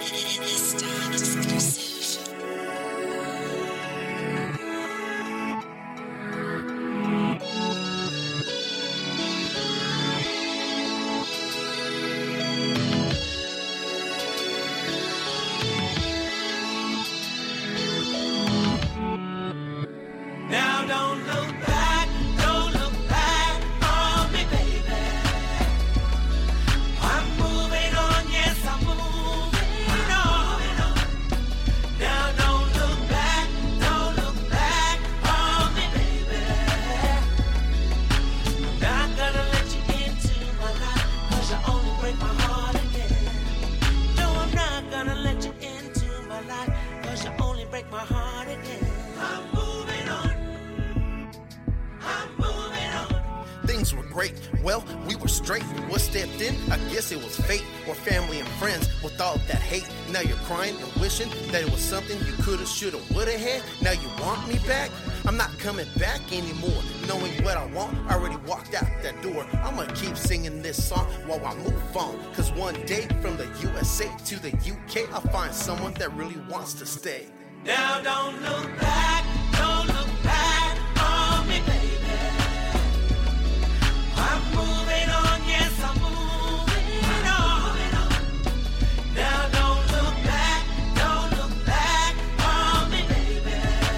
Stop exclusive. Now don't look back on me, baby. I'm moving on, yes, I'm moving on. Now don't look back on me, baby. I'm not gonna let you into my life, 'cause you only break my heart again. No, I'm not gonna let you into my life, 'cause you only break my heart again. I'm moving on. Things were great, well, we were straight. What stepped in? I guess it was fate. Or family and friends with all that hate. Now you're crying and wishing that it was something you coulda, shoulda, woulda had. Now you want me back? I'm not coming back anymore. Knowing what I want, I already walked out that door. I'ma keep singing this song while I move on. 'Cause one day from the USA to the UK, I'll find someone that really wants to stay. Now don't look back on me, baby. I'm moving on, yes, I'm moving on. Now don't look back on me, baby.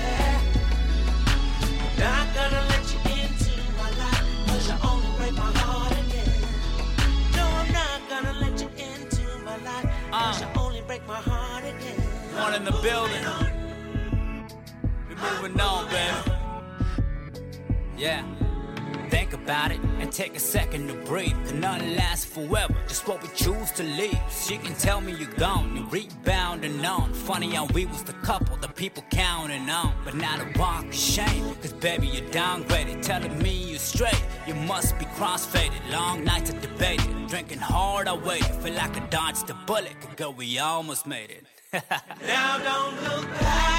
Not gonna let you into my life, 'cause you only break my heart again. No, I'm not gonna let you into my life, 'cause you only break my heart again. One in the building. We're moving on, baby. Yeah. Think about it and take a second to breathe. Can none last forever, just what we choose to leave. She can tell me you're gone, you rebounding on. Funny how we was the couple that people counting on. But now the walk is shame, 'cause baby you're downgraded. Telling me you're straight, you must be crossfaded. Long nights I debated, drinking hard I waited. Feel like I dodged a bullet, 'cause girl we almost made it. Now don't look back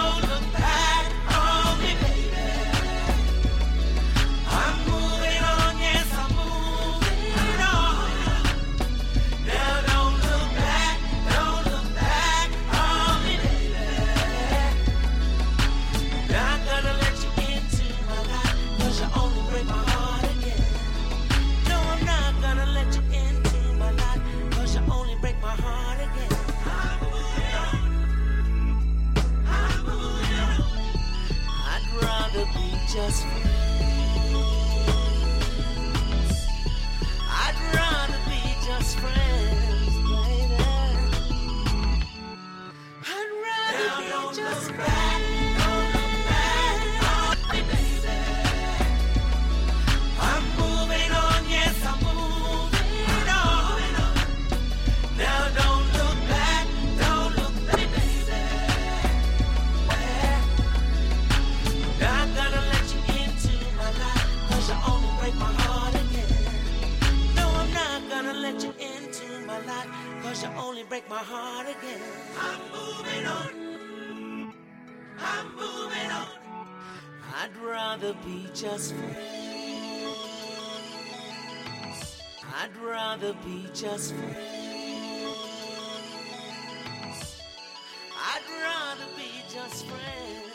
on me, baby. I'm moving on, yes, I'm moving on. Now don't look back on me, baby. Not gonna let you into my life, 'cause you only break my heart again. No, I'm not gonna let you into my life, 'cause you only break my heart again. I'm moving on. I'd rather be just friends. I'd rather be just friends, baby. I'd rather be just friends. I'm moving on, yes, I'm moving on. Now don't look back, baby. Not gonna let you into my life, 'cause you only break my heart again. No, I'm not gonna let you into my life, 'cause you only break my heart again. I'm moving on. I'd rather be just friends. I'd rather be just friends. I'd rather be just friends.